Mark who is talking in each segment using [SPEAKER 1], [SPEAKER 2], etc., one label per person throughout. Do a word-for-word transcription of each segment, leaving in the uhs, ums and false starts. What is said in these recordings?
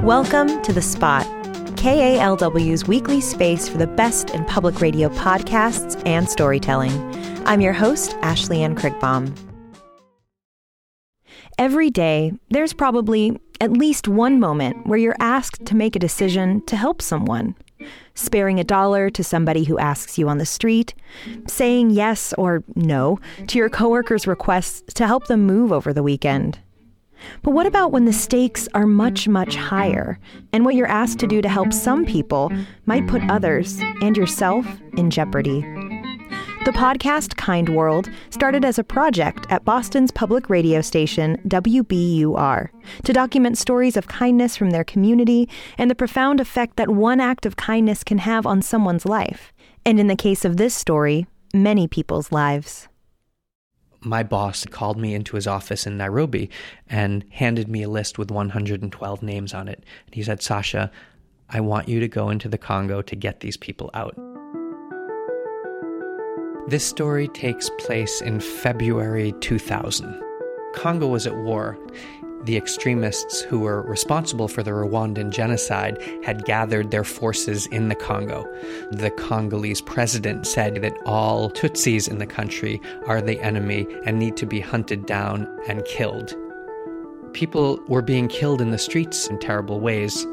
[SPEAKER 1] Welcome to The Spot, K A L W's weekly space for the best in public radio podcasts and storytelling. I'm your host, Ashley Ann Krigbaum. Every day, there's probably at least one moment where you're asked to make a decision to help someone. Sparing a dollar to somebody who asks you on the street, saying yes or no to your coworker's requests to help them move over the weekend. But what about when the stakes are much, much higher, and what you're asked to do to help some people might put others and yourself in jeopardy? The podcast Kind World started as a project at Boston's public radio station W B U R to document stories of kindness from their community and the profound effect that one act of kindness can have on someone's life, and in the case of this story, many people's lives.
[SPEAKER 2] My boss called me into his office in Nairobi and handed me a list with one hundred twelve names on it. He said, "Sasha, I want you to go into the Congo to get these people out." This story takes place in February two thousand. Congo was at war. The extremists who were responsible for the Rwandan genocide had gathered their forces in the Congo. The Congolese president said that all Tutsis in the country are the enemy and need to be hunted down and killed. People were being killed in the streets in terrible ways.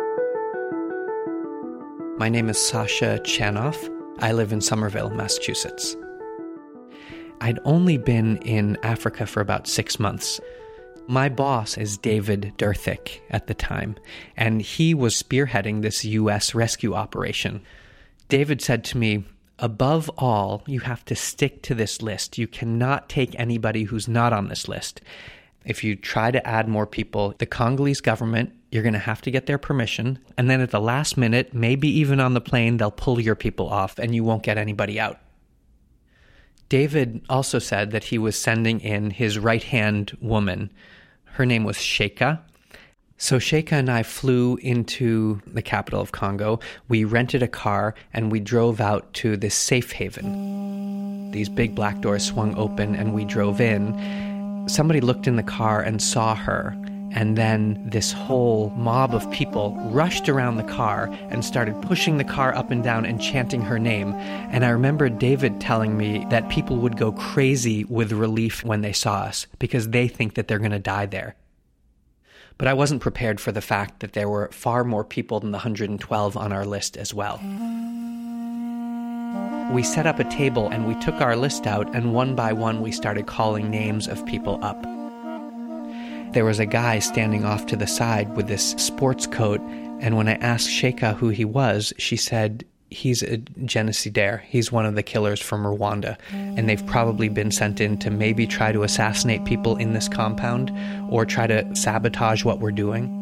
[SPEAKER 2] My name is Sasha Chanoff. I live in Somerville, Massachusetts. I'd only been in Africa for about six months. My boss is David Derthik at the time, and he was spearheading this U S rescue operation. David said to me, "Above all, you have to stick to this list. You cannot take anybody who's not on this list. If you try to add more people, the Congolese government, you're going to have to get their permission, and then at the last minute, maybe even on the plane, they'll pull your people off and you won't get anybody out." David also said that he was sending in his right-hand woman. Her name was Sheikha. So Sheikha and I flew into the capital of Congo. We rented a car and we drove out to this safe haven. These big black doors swung open and we drove in. Somebody looked in the car and saw her. And then this whole mob of people rushed around the car and started pushing the car up and down and chanting her name. And I remember David telling me that people would go crazy with relief when they saw us because they think that they're going to die there. But I wasn't prepared for the fact that there were far more people than the one hundred twelve on our list as well. We set up a table and we took our list out, and one by one we started calling names of people up. There was a guy standing off to the side with this sports coat, and when I asked Sheikha who he was, she said, "He's a genocidaire. He's one of the killers from Rwanda, and they've probably been sent in to maybe try to assassinate people in this compound or try to sabotage what we're doing."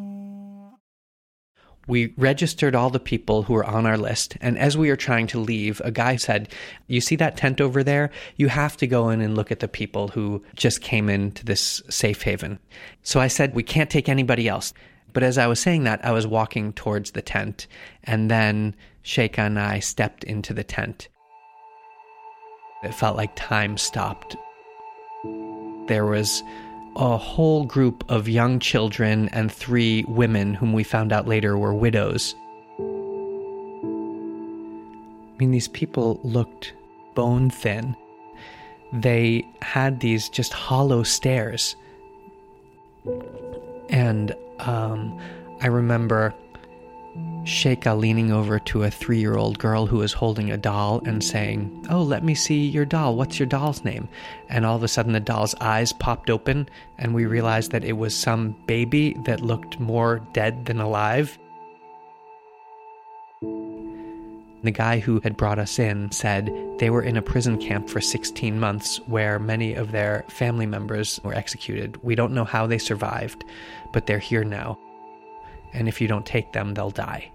[SPEAKER 2] We registered all the people who were on our list, and as we were trying to leave, a guy said, "You see that tent over there? You have to go in and look at the people who just came into this safe haven." So I said, "We can't take anybody else." But as I was saying that, I was walking towards the tent, and then Sheikha and I stepped into the tent. It felt like time stopped. There was a whole group of young children and three women whom we found out later were widows. I mean, these people looked bone thin. They had these just hollow stares. And um, I remember Sheikha leaning over to a three-year-old girl who was holding a doll and saying, "Oh, let me see your doll. What's your doll's name?" And all of a sudden the doll's eyes popped open and we realized that it was some baby that looked more dead than alive. The guy who had brought us in said they were in a prison camp for sixteen months where many of their family members were executed. We don't know how they survived, but they're here now. And if you don't take them, they'll die.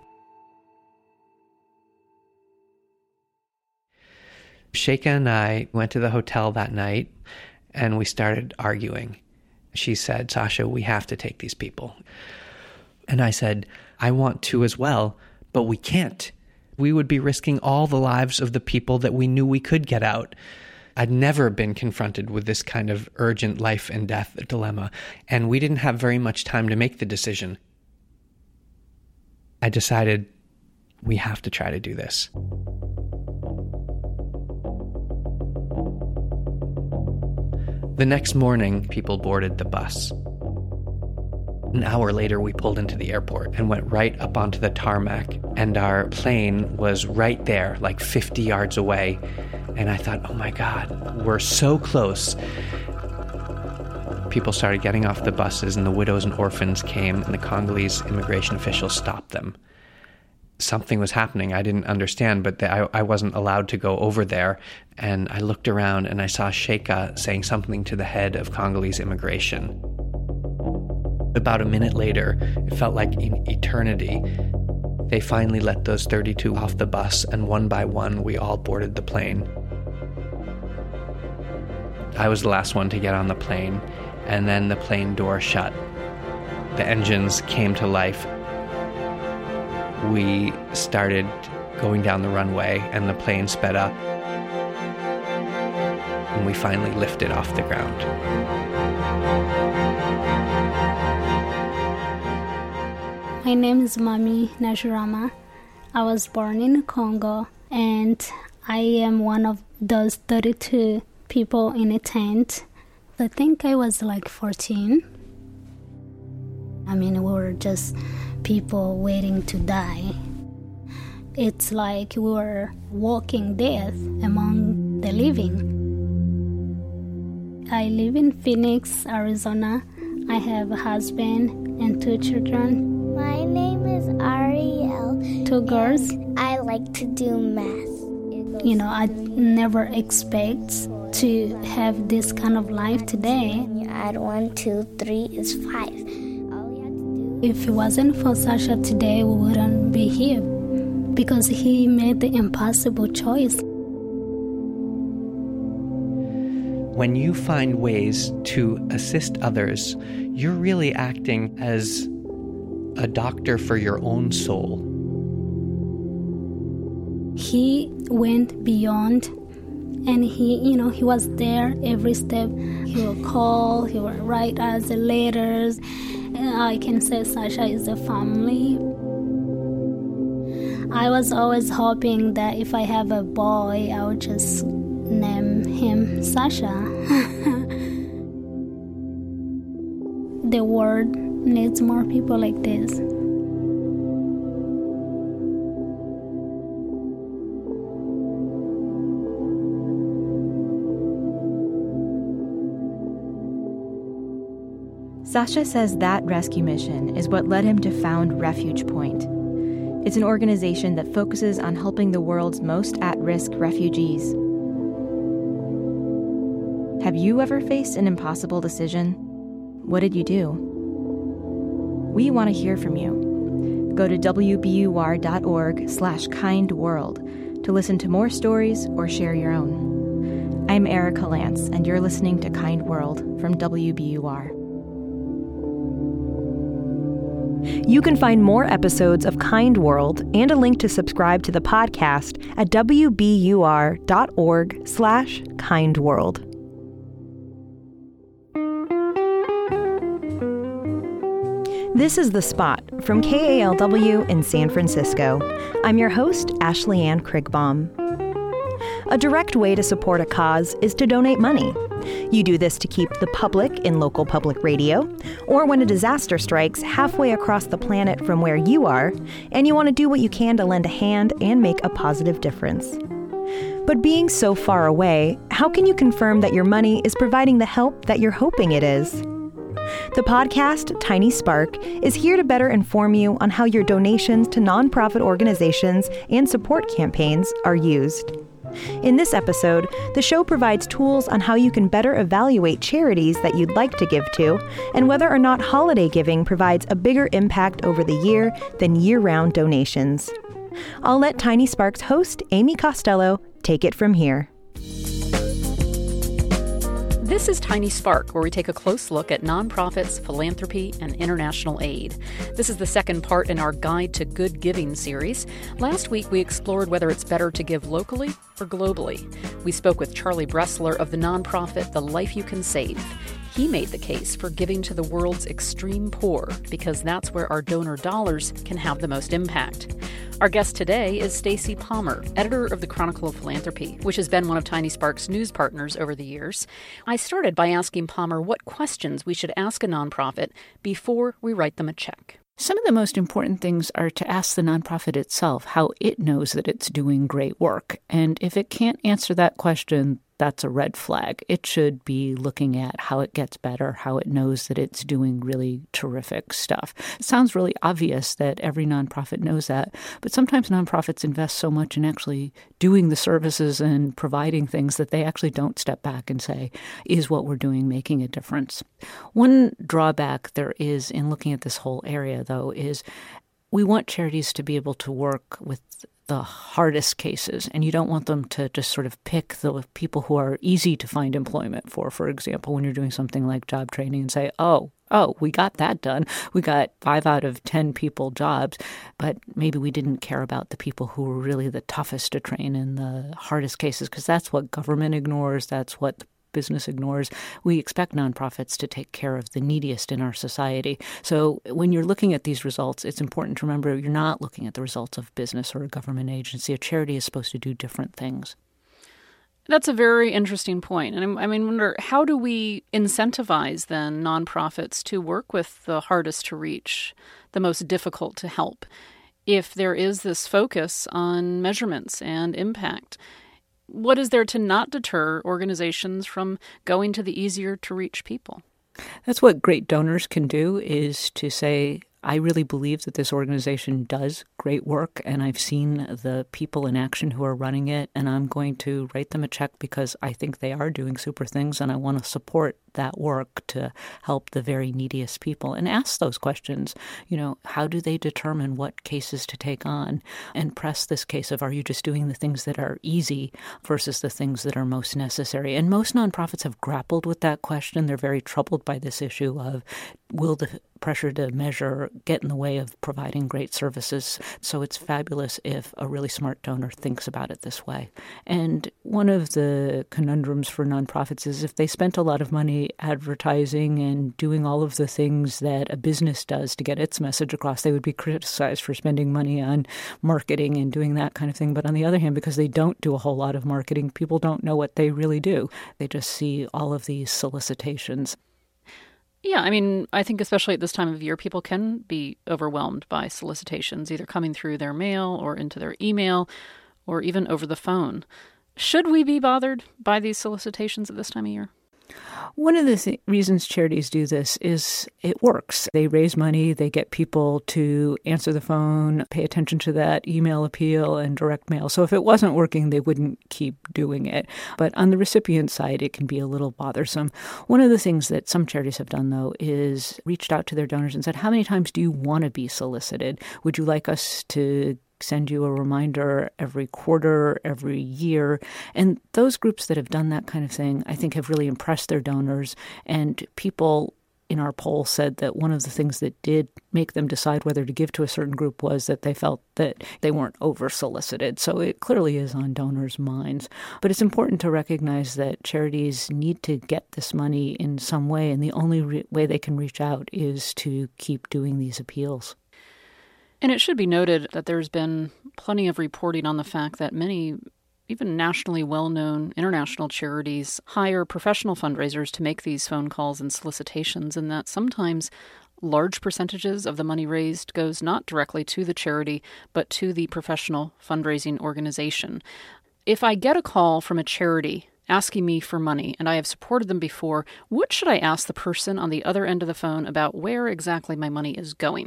[SPEAKER 2] Sheikha and I went to the hotel that night and we started arguing. She said, "Sasha, we have to take these people." And I said, "I want to as well, but we can't. We would be risking all the lives of the people that we knew we could get out." I'd never been confronted with this kind of urgent life and death dilemma, and we didn't have very much time to make the decision. I decided we have to try to do this. The next morning, people boarded the bus. An hour later, we pulled into the airport and went right up onto the tarmac, and our plane was right there, like fifty yards away. And I thought, oh my God, we're so close. People started getting off the buses, and the widows and orphans came, and the Congolese immigration officials stopped them. Something was happening. I didn't understand, but the, I, I wasn't allowed to go over there. And I looked around, and I saw Sheikha saying something to the head of Congolese immigration. About a minute later, it felt like an eternity. They finally let those thirty-two off the bus, and one by one, we all boarded the plane. I was the last one to get on the plane, and then the plane door shut. The engines came to life. We started going down the runway, and the plane sped up, and we finally lifted off the ground.
[SPEAKER 3] My name is Mami Najurama. I was born in Congo, and I am one of those thirty-two people in a tent. I think I was like fourteen. I mean, we were just people waiting to die. It's like we were walking death among the living. I live in Phoenix, Arizona. I have a husband and two children.
[SPEAKER 4] My name is Ariel.
[SPEAKER 3] Two girls.
[SPEAKER 4] I like to do math.
[SPEAKER 3] You know, I never expect to have this kind of life today.
[SPEAKER 4] When you add one, two, three is five.
[SPEAKER 3] If it wasn't for Sasha today, we wouldn't be here because he made the impossible choice.
[SPEAKER 2] When you find ways to assist others, you're really acting as a doctor for your own soul.
[SPEAKER 3] He went beyond, and he, you know, he was there every step. He will call, he will write us letters. I can say Sasha is a family. I was always hoping that if I have a boy, I would just name him Sasha. The world needs more people like this.
[SPEAKER 1] Sasha says that rescue mission is what led him to found Refuge Point. It's an organization that focuses on helping the world's most at-risk refugees. Have you ever faced an impossible decision? What did you do? We want to hear from you. Go to W B U R dot org slash kind world to listen to more stories or share your own. I'm Erica Lance, and you're listening to Kind World from W B U R. You can find more episodes of Kind World and a link to subscribe to the podcast at W B U R dot org slash kind world. This is The Spot from K A L W in San Francisco. I'm your host, Ashley Ann Krigbaum. A direct way to support a cause is to donate money. You do this to keep the public in local public radio, or when a disaster strikes halfway across the planet from where you are, and you want to do what you can to lend a hand and make a positive difference. But being so far away, how can you confirm that your money is providing the help that you're hoping it is? The podcast, Tiny Spark, is here to better inform you on how your donations to nonprofit organizations and support campaigns are used. In this episode, the show provides tools on how you can better evaluate charities that you'd like to give to, and whether or not holiday giving provides a bigger impact over the year than year-round donations. I'll let Tiny Spark's host, Amy Costello, take it from here.
[SPEAKER 5] This is Tiny Spark, where we take a close look at nonprofits, philanthropy, and international aid. This is the second part in our Guide to Good Giving series. Last week, we explored whether it's better to give locally or globally. We spoke with Charlie Bressler of the nonprofit The Life You Can Save. He made the case for giving to the world's extreme poor because that's where our donor dollars can have the most impact. Our guest today is Stacy Palmer, editor of the Chronicle of Philanthropy, which has been one of Tiny Sparks' news partners over the years. I started by asking Palmer what questions we should ask a nonprofit before we write them a check.
[SPEAKER 6] Some of the most important things are to ask the nonprofit itself how it knows that it's doing great work. And if it can't answer that question, that's a red flag. It should be looking at how it gets better, how it knows that it's doing really terrific stuff. It sounds really obvious that every nonprofit knows that, but sometimes nonprofits invest so much in actually doing the services and providing things that they actually don't step back and say, is what we're doing making a difference? One drawback there is in looking at this whole area, though, is we want charities to be able to work with the hardest cases, and you don't want them to just sort of pick the people who are easy to find employment for. For example, when you're doing something like job training and say, oh, oh, we got that done. We got five out of ten people jobs, but maybe we didn't care about the people who were really the toughest to train in the hardest cases, because that's what government ignores. That's what the business ignores. We expect nonprofits to take care of the neediest in our society. So when you're looking at these results, it's important to remember you're not looking at the results of business or a government agency. A charity is supposed to do different things.
[SPEAKER 5] That's a very interesting point. And I mean, wonder, how do we incentivize then nonprofits to work with the hardest to reach, the most difficult to help, if there is this focus on measurements and impact? What is there to not deter organizations from going to the easier to reach people?
[SPEAKER 6] That's what great donors can do, is to say, I really believe that this organization does great work, and I've seen the people in action who are running it, and I'm going to write them a check because I think they are doing super things, and I want to support that work to help the very neediest people. And ask those questions. You know, how do they determine what cases to take on? And press this case of, are you just doing the things that are easy versus the things that are most necessary? And most nonprofits have grappled with that question. They're very troubled by this issue of, will the pressure to measure get in the way of providing great services? So it's fabulous if a really smart donor thinks about it this way. And one of the conundrums for nonprofits is if they spent a lot of money advertising and doing all of the things that a business does to get its message across, they would be criticized for spending money on marketing and doing that kind of thing. But on the other hand, because they don't do a whole lot of marketing, people don't know what they really do. They just see all of these solicitations.
[SPEAKER 5] Yeah, I mean, I think especially at this time of year, people can be overwhelmed by solicitations, either coming through their mail or into their email or even over the phone. Should we be bothered by these solicitations at this time of year?
[SPEAKER 6] One of the th- reasons charities do this is it works. They raise money, they get people to answer the phone, pay attention to that email appeal and direct mail. So if it wasn't working, they wouldn't keep doing it. But on the recipient side, it can be a little bothersome. One of the things that some charities have done, though, is reached out to their donors and said, how many times do you want to be solicited? Would you like us to send you a reminder every quarter, every year? And those groups that have done that kind of thing, I think, have really impressed their donors. And people in our poll said that one of the things that did make them decide whether to give to a certain group was that they felt that they weren't over-solicited. So it clearly is on donors' minds. But it's important to recognize that charities need to get this money in some way, and the only re- way they can reach out is to keep doing these appeals.
[SPEAKER 5] And it should be noted that there's been plenty of reporting on the fact that many, even nationally well-known international charities, hire professional fundraisers to make these phone calls and solicitations, and that sometimes large percentages of the money raised goes not directly to the charity, but to the professional fundraising organization. If I get a call from a charity asking me for money, and I have supported them before, what should I ask the person on the other end of the phone about where exactly my money is going?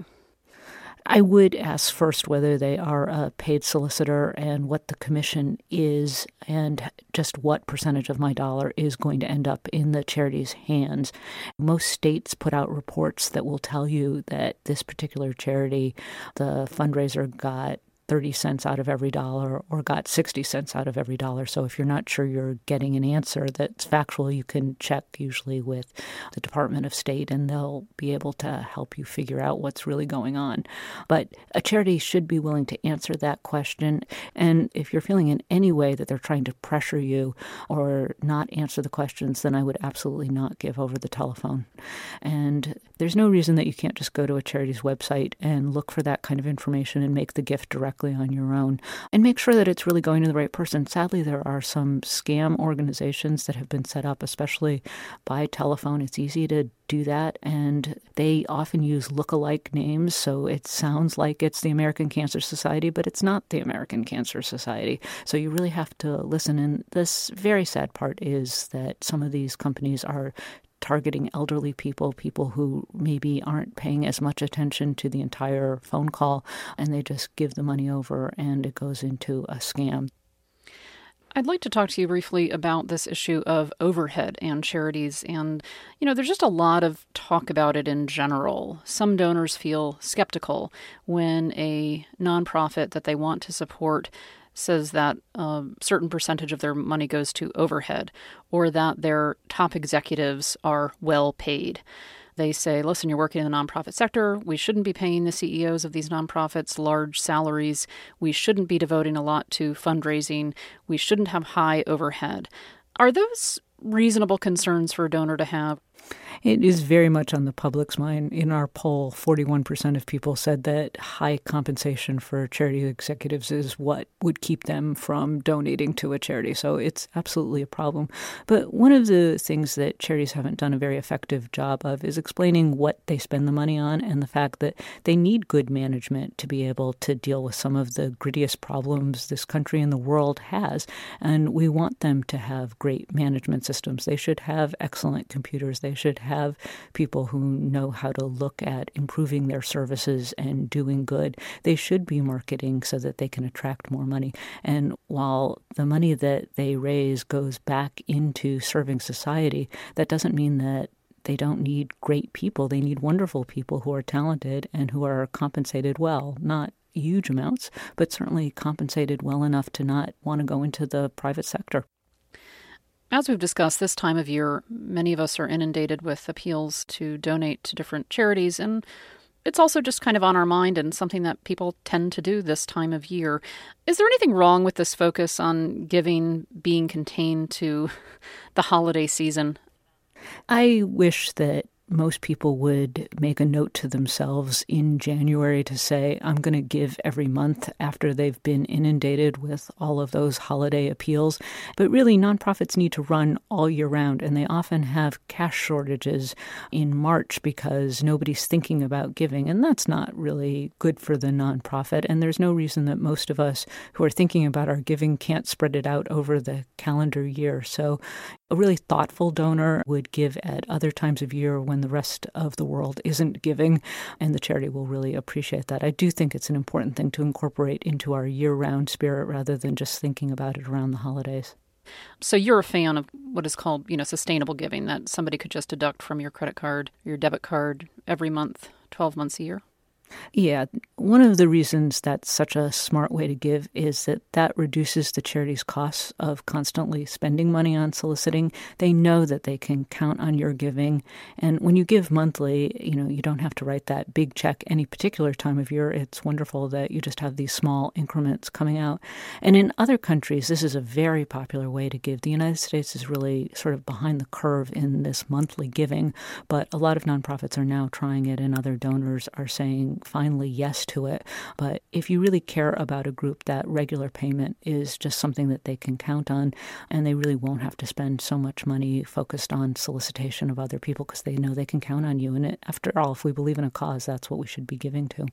[SPEAKER 6] I would ask first whether they are a paid solicitor and what the commission is and just what percentage of my dollar is going to end up in the charity's hands. Most states put out reports that will tell you that this particular charity, the fundraiser got thirty cents out of every dollar or got sixty cents out of every dollar. So if you're not sure you're getting an answer that's factual, you can check usually with the Department of State, and they'll be able to help you figure out what's really going on. But a charity should be willing to answer that question. And if you're feeling in any way that they're trying to pressure you or not answer the questions, then I would absolutely not give over the telephone. And there's no reason that you can't just go to a charity's website and look for that kind of information and make the gift directly on your own, and make sure that it's really going to the right person. Sadly, there are some scam organizations that have been set up, especially by telephone. It's easy to do that, and they often use look-alike names, so it sounds like it's the American Cancer Society, but it's not the American Cancer Society. So you really have to listen, and this very sad part is that some of these companies are targeting elderly people, people who maybe aren't paying as much attention to the entire phone call, and they just give the money over and it goes into a scam.
[SPEAKER 5] I'd like to talk to you briefly about this issue of overhead and charities. And, you know, there's just a lot of talk about it in general. Some donors feel skeptical when a nonprofit that they want to support says that a certain percentage of their money goes to overhead, or that their top executives are well paid. They say, listen, you're working in the nonprofit sector. We shouldn't be paying the C E Os of these nonprofits large salaries. We shouldn't be devoting a lot to fundraising. We shouldn't have high overhead. Are those reasonable concerns for a donor to have?
[SPEAKER 6] It is very much on the public's mind. In our poll, forty-one percent of people said that high compensation for charity executives is what would keep them from donating to a charity. So it's absolutely a problem. But one of the things that charities haven't done a very effective job of is explaining what they spend the money on, and the fact that they need good management to be able to deal with some of the grittiest problems this country and the world has. And we want them to have great management systems. They should have excellent computers. They should have people who know how to look at improving their services and doing good. They should be marketing so that they can attract more money. And while the money that they raise goes back into serving society, that doesn't mean that they don't need great people. They need wonderful people who are talented and who are compensated well, not huge amounts, but certainly compensated well enough to not want to go into the private sector.
[SPEAKER 5] As we've discussed, this time of year, many of us are inundated with appeals to donate to different charities, and it's also just kind of on our mind and something that people tend to do this time of year. Is there anything wrong with this focus on giving being contained to the holiday season?
[SPEAKER 6] I wish that most people would make a note to themselves in January to say, I'm going to give every month after they've been inundated with all of those holiday appeals. But really, nonprofits need to run all year round, and they often have cash shortages in March because nobody's thinking about giving, and that's not really good for the nonprofit. And there's no reason that most of us who are thinking about our giving can't spread it out over the calendar year. So a really thoughtful donor would give at other times of year when the rest of the world isn't giving, and the charity will really appreciate that. I do think it's an important thing to incorporate into our year-round spirit rather than just thinking about it around the holidays.
[SPEAKER 5] So you're a fan of what is called, you know, sustainable giving, that somebody could just deduct from your credit card, your debit card every month, twelve months a year?
[SPEAKER 6] Yeah, one of the reasons that's such a smart way to give is that that reduces the charity's costs of constantly spending money on soliciting. They know that they can count on your giving. And when you give monthly, you know, you don't have to write that big check any particular time of year. It's wonderful that you just have these small increments coming out. And in other countries, this is a very popular way to give. The United States is really sort of behind the curve in this monthly giving, but a lot of nonprofits are now trying it, and other donors are saying finally yes to it. But if you really care about a group, that regular payment is just something that they can count on, and they really won't have to spend so much money focused on solicitation of other people because they know they can count on you. And it, after all, if we believe in a cause, that's what we should be giving to.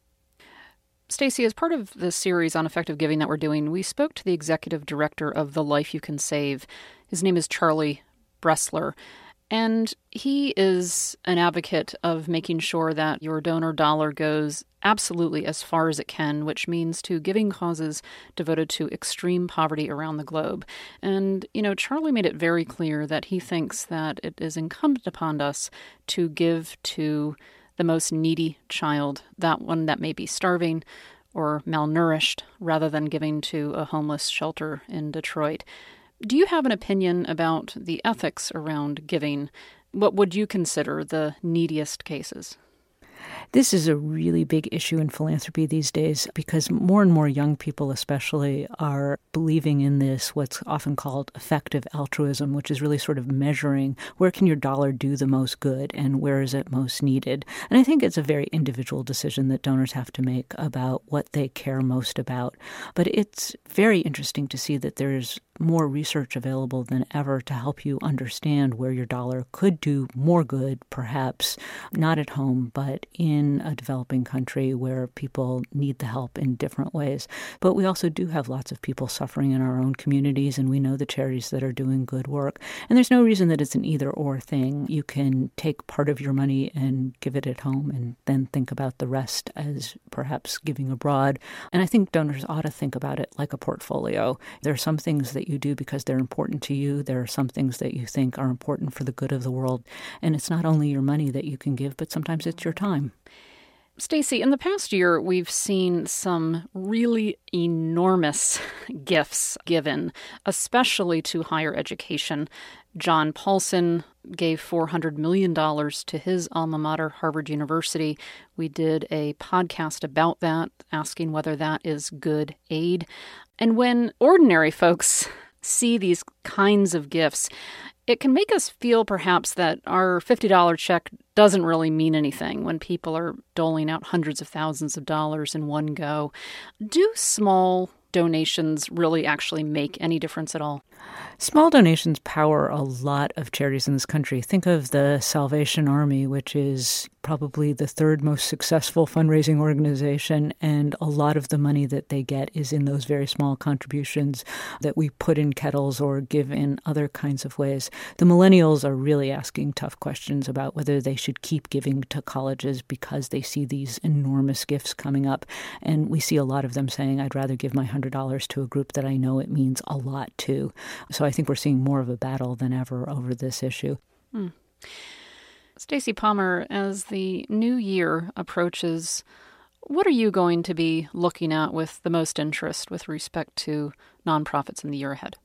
[SPEAKER 5] Stacey, as part of this series on effective giving that we're doing, we spoke to the executive director of The Life You Can Save. His name is Charlie Bressler. And he is an advocate of making sure that your donor dollar goes absolutely as far as it can, which means to giving causes devoted to extreme poverty around the globe. And, you know, Charlie made it very clear that he thinks that it is incumbent upon us to give to the most needy child, that one that may be starving, or malnourished rather than giving to a homeless shelter in Detroit. Do you have an opinion about the ethics around giving? What would you consider the neediest cases?
[SPEAKER 6] This is a really big issue in philanthropy these days because more and more young people especially are believing in this, what's often called effective altruism, which is really sort of measuring where can your dollar do the most good and where is it most needed. And I think it's a very individual decision that donors have to make about what they care most about. But it's very interesting to see that there's more research available than ever to help you understand where your dollar could do more good, perhaps not at home, but in a developing country where people need the help in different ways. But we also do have lots of people suffering in our own communities, and we know the charities that are doing good work. And there's no reason that it's an either-or thing. You can take part of your money and give it at home and then think about the rest as perhaps giving abroad. And I think donors ought to think about it like a portfolio. There are some things that you do because they're important to you. There are some things that you think are important for the good of the world. And it's not only your money that you can give, but sometimes it's your time.
[SPEAKER 5] Stacey, in the past year, we've seen some really enormous gifts given, especially to higher education. John Paulson gave four hundred million dollars to his alma mater, Harvard University. We did a podcast about that, asking whether that is good aid. And when ordinary folks see these kinds of gifts, it can make us feel perhaps that our fifty dollars check doesn't really mean anything when people are doling out hundreds of thousands of dollars in one go. Do small donations really actually make any difference at all?
[SPEAKER 6] Small donations power a lot of charities in this country. Think of the Salvation Army, which is probably the third most successful fundraising organization, and a lot of the money that they get is in those very small contributions that we put in kettles or give in other kinds of ways. The millennials are really asking tough questions about whether they should keep giving to colleges because they see these enormous gifts coming up, and we see a lot of them saying, I'd rather give my one hundred dollars to a group that I know it means a lot to. So I think we're seeing more of a battle than ever over this issue.
[SPEAKER 5] Hmm. Stacey Palmer, as the new year approaches, what are you going to be looking at with the most interest with respect to nonprofits in the year ahead?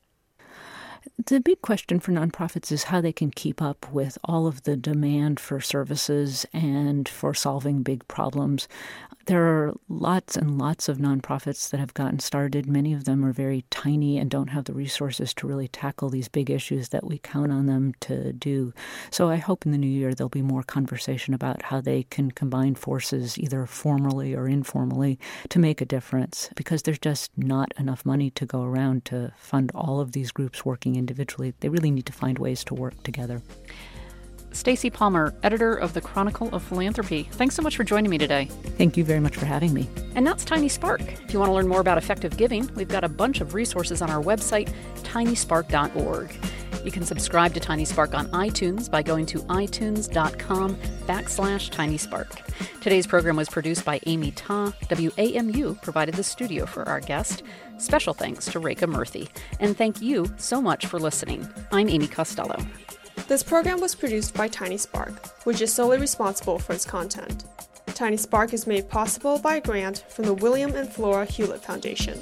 [SPEAKER 6] The big question for nonprofits is how they can keep up with all of the demand for services and for solving big problems. There are lots and lots of nonprofits that have gotten started. Many of them are very tiny and don't have the resources to really tackle these big issues that we count on them to do. So I hope in the new year there'll be more conversation about how they can combine forces, either formally or informally, to make a difference, because there's just not enough money to go around to fund all of these groups working individually. They really need to find ways to work together.
[SPEAKER 5] Stacey Palmer, editor of the Chronicle of Philanthropy. Thanks so much for joining me today.
[SPEAKER 6] Thank you very much for having me.
[SPEAKER 5] And that's Tiny Spark. If you want to learn more about effective giving, we've got a bunch of resources on our website, tiny spark dot org. You can subscribe to Tiny Spark on iTunes by going to itunes.com backslash Tiny Spark. Today's program was produced by Amy Ta. W A M U provided the studio for our guest. Special thanks to Rekha Murthy. And thank you so much for listening. I'm Amy Costello.
[SPEAKER 7] This program was produced by Tiny Spark, which is solely responsible for its content. Tiny Spark is made possible by a grant from the William and Flora Hewlett Foundation.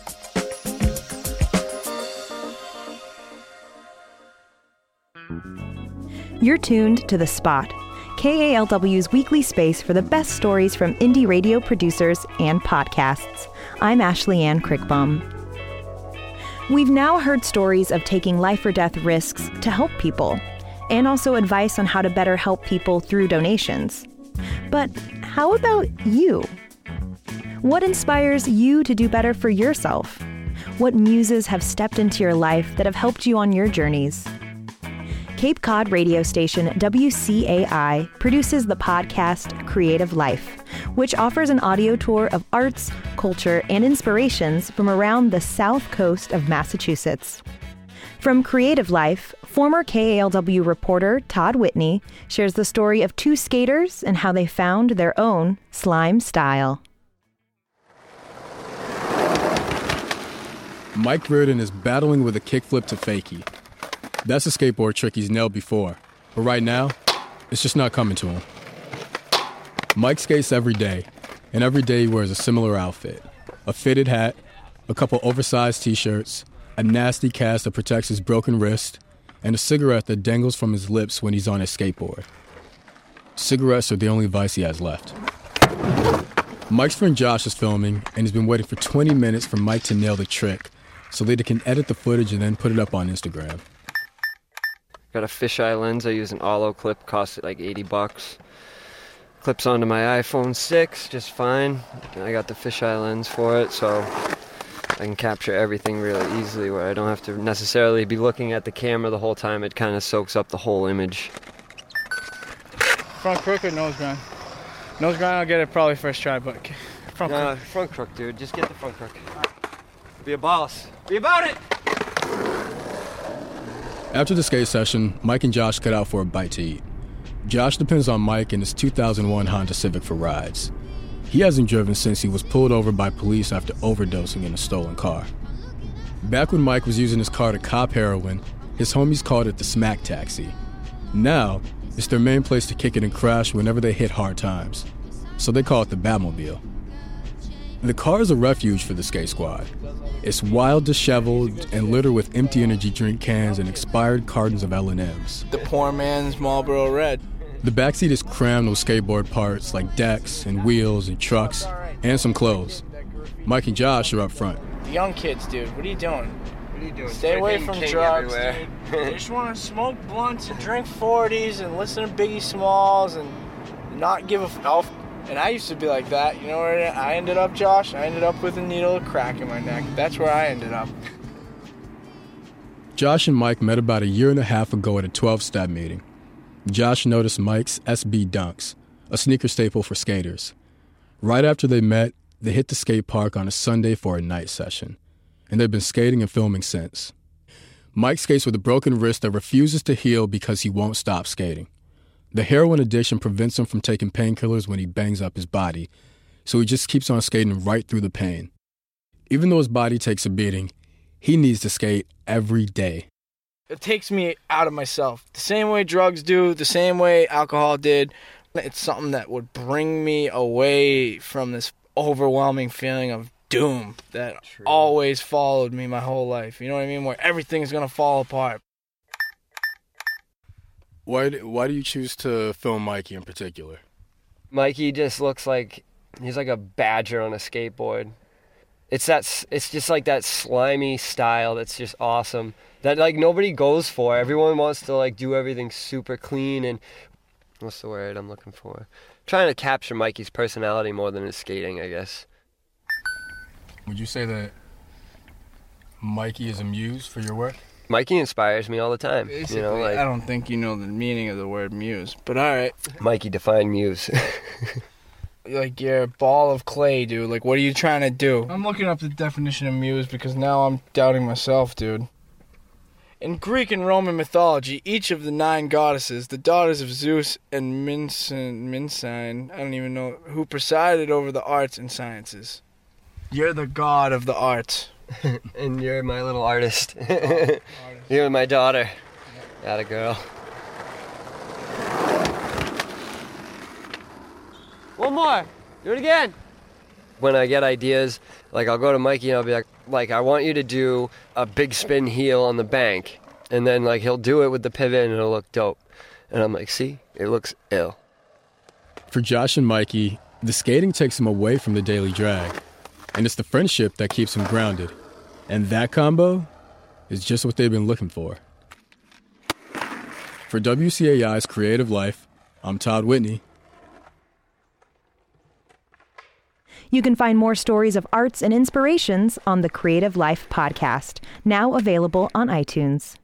[SPEAKER 1] You're tuned to The Spot, K A L W's weekly space for the best stories from indie radio producers and podcasts. I'm Ashley Ann Crickbaum. We've now heard stories of taking life or death risks to help people, and also advice on how to better help people through donations. But how about you? What inspires you to do better for yourself? What muses have stepped into your life that have helped you on your journeys? Cape Cod radio station W C A I produces the podcast Creative Life, which offers an audio tour of arts, culture, and inspirations from around the south coast of Massachusetts. From Creative Life, former K A L W reporter Todd Whitney shares the story of two skaters and how they found their own slime style.
[SPEAKER 8] Mike Reardon is battling with a kickflip to fakie. That's a skateboard trick he's nailed before, but right now, it's just not coming to him. Mike skates every day, and every day he wears a similar outfit. a fitted hat, a couple oversized t-shirts, a nasty cast that protects his broken wrist, and a cigarette that dangles from his lips when he's on his skateboard. Cigarettes are the only vice he has left. Mike's friend Josh is filming, and he's been waiting for twenty minutes for Mike to nail the trick so that he can edit the footage and then put it up on Instagram.
[SPEAKER 9] Got a fisheye lens. I use an Olo clip, cost like eighty bucks. Clips onto my iPhone six, just fine. I got the fisheye lens for it, so I can capture everything really easily where I don't have to necessarily be looking at the camera the whole time. It kind of soaks up the whole image.
[SPEAKER 10] Front crook or nose grind? Nose grind, I'll get it probably first try, but front
[SPEAKER 9] nah,
[SPEAKER 10] crook.
[SPEAKER 9] Front crook, dude. Just get the front crook. Be a boss. Be about it!
[SPEAKER 8] After the skate session, Mike and Josh cut out for a bite to eat. Josh depends on Mike in his two thousand one Honda Civic for rides. He hasn't driven since he was pulled over by police after overdosing in a stolen car. Back when Mike was using his car to cop heroin, his homies called it the smack taxi. Now, it's their main place to kick it and crash whenever they hit hard times. So they call it the Batmobile. The car is a refuge for the skate squad. It's wild, disheveled, and littered with empty energy drink cans and expired cartons of L and M's.
[SPEAKER 10] The poor man's Marlboro Red.
[SPEAKER 8] The backseat is crammed with skateboard parts like decks and wheels and trucks and some clothes. Mike and Josh are up front.
[SPEAKER 10] The young kids, dude, what are you doing?
[SPEAKER 9] What are you doing?
[SPEAKER 10] Stay away from drugs,
[SPEAKER 9] everywhere.
[SPEAKER 10] dude. They just want to smoke blunts and drink forties and listen to Biggie Smalls and not give a f***. And I used to be like that. You know where I ended up, Josh? I ended up with a needle of crack in my neck. That's where I ended up.
[SPEAKER 8] Josh and Mike met about a year and a half ago at a twelve-step meeting. Josh noticed Mike's S B Dunks, a sneaker staple for skaters. Right after they met, they hit the skate park on a Sunday for a night session, and they've been skating and filming since. Mike skates with a broken wrist that refuses to heal because he won't stop skating. The heroin addiction prevents him from taking painkillers when he bangs up his body, so he just keeps on skating right through the pain. Even though his body takes a beating, he needs to skate every day.
[SPEAKER 10] It takes me out of myself. The same way drugs do, the same way alcohol did. It's something that would bring me away from this overwhelming feeling of doom that True. always followed me my whole life. You know what I mean? Where everything is going to fall apart.
[SPEAKER 8] Why, why do you choose to film Mikey in particular?
[SPEAKER 9] Mikey just looks like he's like a badger on a skateboard. It's that it's just like that slimy style that's just awesome. That like nobody goes for. Everyone wants to like do everything super clean and what's the word I'm looking for? Trying to capture Mikey's personality more than his skating, I guess.
[SPEAKER 8] Would you say that Mikey is a muse for your work?
[SPEAKER 9] Mikey inspires me all the time.
[SPEAKER 10] Basically,
[SPEAKER 9] you know, like,
[SPEAKER 10] I don't think you know the meaning of the word muse, but all right.
[SPEAKER 9] Mikey, define muse.
[SPEAKER 10] Like you're a ball of clay, dude. Like, what are you trying to do? I'm looking up the definition of muse because now I'm doubting myself, dude. In Greek and Roman mythology, each of the nine goddesses, the daughters of Zeus and Mincine, Mincine, I don't even know, who presided over the arts and sciences. You're the god of the arts.
[SPEAKER 9] And you're my little artist. artist. You're my daughter. Atta girl. One more. Do it again. When I get ideas, like I'll go to Mikey and I'll be like, like I want you to do a big spin heel on the bank. And then like he'll do it with the pivot and it'll look dope. And I'm like, see, it looks ill.
[SPEAKER 8] For Josh and Mikey, the skating takes them away from the daily drag. And it's the friendship that keeps them grounded. And that combo is just what they've been looking for. For W C A I's Creative Life, I'm Todd Whitney.
[SPEAKER 1] You can find more stories of arts and inspirations on the Creative Life podcast, now available on iTunes.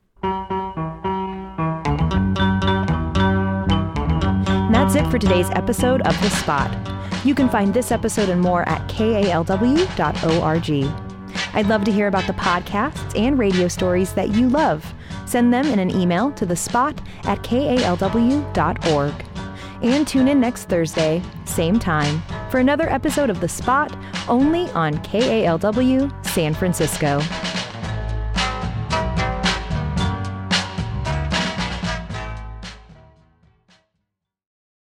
[SPEAKER 1] And that's it for today's episode of The Spot. You can find this episode and more at K A L W dot org. I'd love to hear about the podcasts and radio stories that you love. Send them in an email to thespot at K A L W dot org. And tune in next Thursday, same time, for another episode of The Spot, only on K A L W San Francisco.